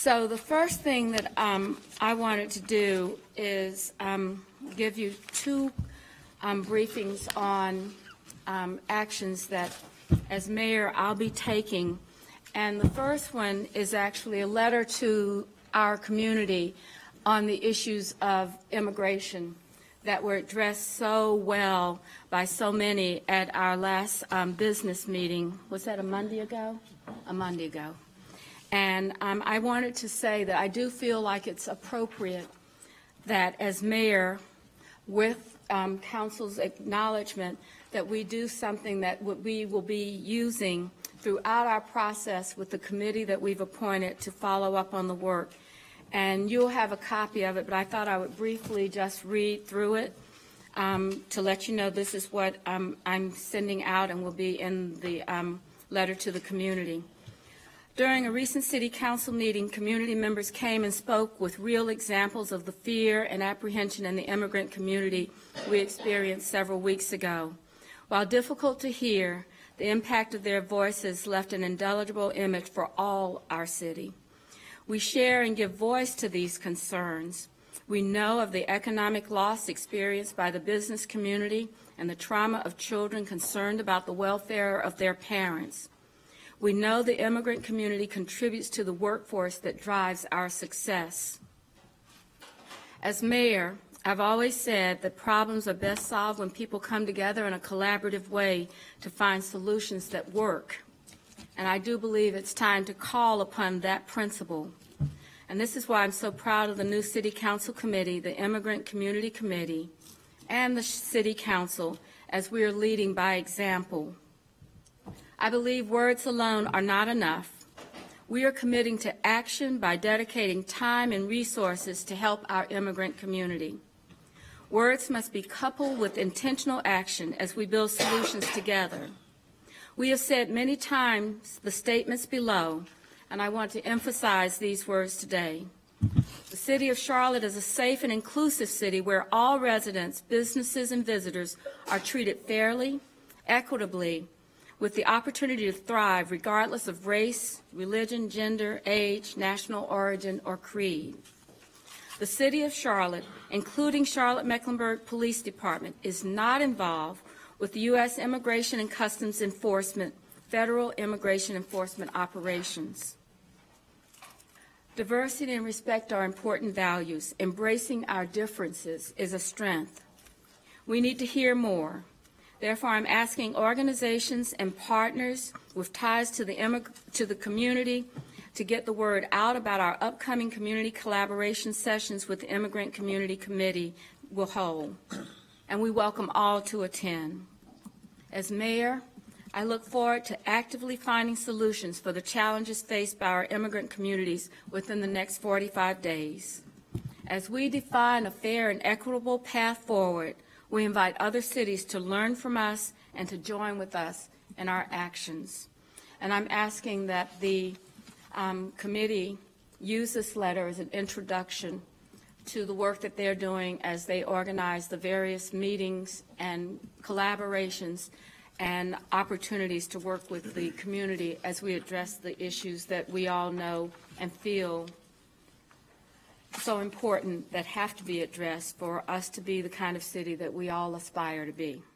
So the first thing that I wanted to do is give you two briefings on actions that, as mayor, I'll be taking. And the first one is actually a letter to our community on the issues of immigration that were addressed so well by so many at our last business meeting. Was that a Monday ago? A Monday ago. And I wanted to say that I do feel like it's appropriate that as mayor, with council's acknowledgement, that we do something that we will be using throughout our process with the committee that we've appointed to follow up on the work. And you'll have a copy of it, but I thought I would briefly just read through it to let you know this is what I'm sending out and will be in the letter to the community. During a recent City Council meeting, community members came and spoke with real examples of the fear and apprehension in the immigrant community we experienced several weeks ago. While difficult to hear, the impact of their voices left an indelible image for all our city. We share and give voice to these concerns. We know of the economic loss experienced by the business community and the trauma of children concerned about the welfare of their parents. We know the immigrant community contributes to the workforce that drives our success. As mayor, I've always said that problems are best solved when people come together in a collaborative way to find solutions that work. And I do believe it's time to call upon that principle. And this is why I'm so proud of the new City Council Committee, the Immigrant Community Committee, and the City Council, as we are leading by example. I believe words alone are not enough. We are committing to action by dedicating time and resources to help our immigrant community. Words must be coupled with intentional action as we build solutions together. We have said many times the statements below, and I want to emphasize these words today. The City of Charlotte is a safe and inclusive city where all residents, businesses, and visitors are treated fairly, equitably, with the opportunity to thrive regardless of race, religion, gender, age, national origin, or creed. The City of Charlotte, including Charlotte-Mecklenburg Police Department, is not involved with the U.S. Immigration and Customs Enforcement, federal immigration enforcement operations. Diversity and respect are important values. Embracing our differences is a strength. We need to hear more. Therefore, I'm asking organizations and partners with ties to the community to get the word out about our upcoming community collaboration sessions with the Immigrant Community Committee will hold, and we welcome all to attend. As mayor, I look forward to actively finding solutions for the challenges faced by our immigrant communities within the next 45 days. As we define a fair and equitable path forward, we invite other cities to learn from us and to join with us in our actions. And I'm asking that the committee use this letter as an introduction to the work that they're doing as they organize the various meetings and collaborations and opportunities to work with the community as we address the issues that we all know and feel so important that have to be addressed for us to be the kind of city that we all aspire to be.